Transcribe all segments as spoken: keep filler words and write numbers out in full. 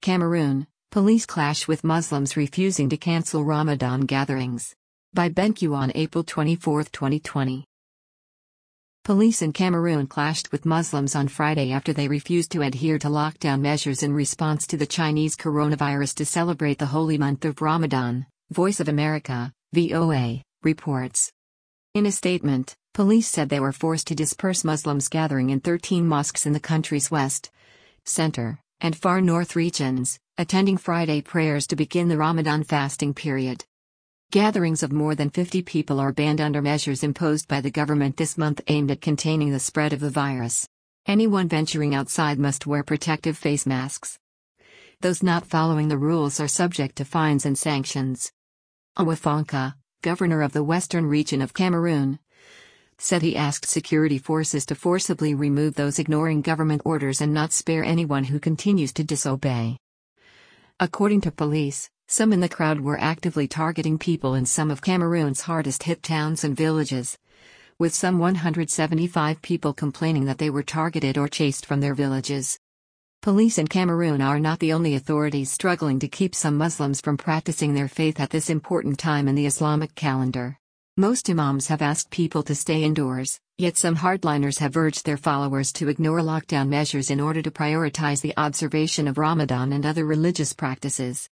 Cameroon, police clash with Muslims refusing to cancel Ramadan gatherings. By BenQ on April twenty-fourth, twenty twenty. Police in Cameroon clashed with Muslims on Friday after they refused to adhere to lockdown measures in response to the Chinese coronavirus to celebrate the holy month of Ramadan, Voice of America, V O A, reports. In a statement, police said they were forced to disperse Muslims gathering in thirteen mosques in the country's west, center, and far north regions, attending Friday prayers to begin the Ramadan fasting period. Gatherings of more than fifty people are banned under measures imposed by the government this month aimed at containing the spread of the virus. Anyone venturing outside must wear protective face masks. Those not following the rules are subject to fines and sanctions. Awafonka, governor of the western region of Cameroon, said he asked security forces to forcibly remove those ignoring government orders and not spare anyone who continues to disobey. According to police, some in the crowd were actively targeting people in some of Cameroon's hardest-hit towns and villages, with some one hundred seventy-five people complaining that they were targeted or chased from their villages. Police in Cameroon are not the only authorities struggling to keep some Muslims from practicing their faith at this important time in the Islamic calendar. Most imams have asked people to stay indoors, yet some hardliners have urged their followers to ignore lockdown measures in order to prioritize the observation of Ramadan and other religious practices.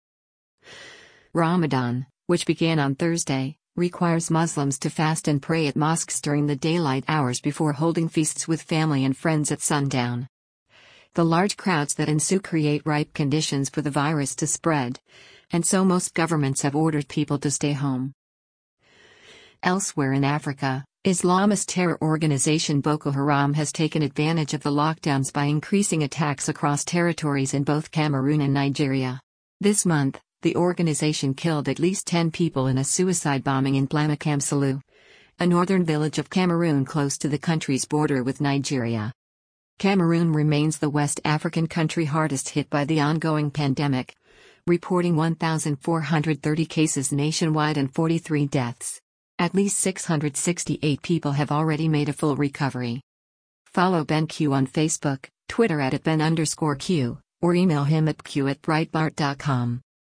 Ramadan, which began on Thursday, requires Muslims to fast and pray at mosques during the daylight hours before holding feasts with family and friends at sundown. The large crowds that ensue create ripe conditions for the virus to spread, and so most governments have ordered people to stay home. Elsewhere in Africa, Islamist terror organization Boko Haram has taken advantage of the lockdowns by increasing attacks across territories in both Cameroon and Nigeria. This month, the organization killed at least ten people in a suicide bombing in Blamakamsalu, a northern village of Cameroon close to the country's border with Nigeria. Cameroon remains the West African country hardest hit by the ongoing pandemic, reporting one thousand four hundred thirty cases nationwide and forty-three deaths. At least six hundred sixty-eight people have already made a full recovery. Follow BenQ on Facebook, Twitter at Ben underscore Q, or email him at q at breitbart dot com.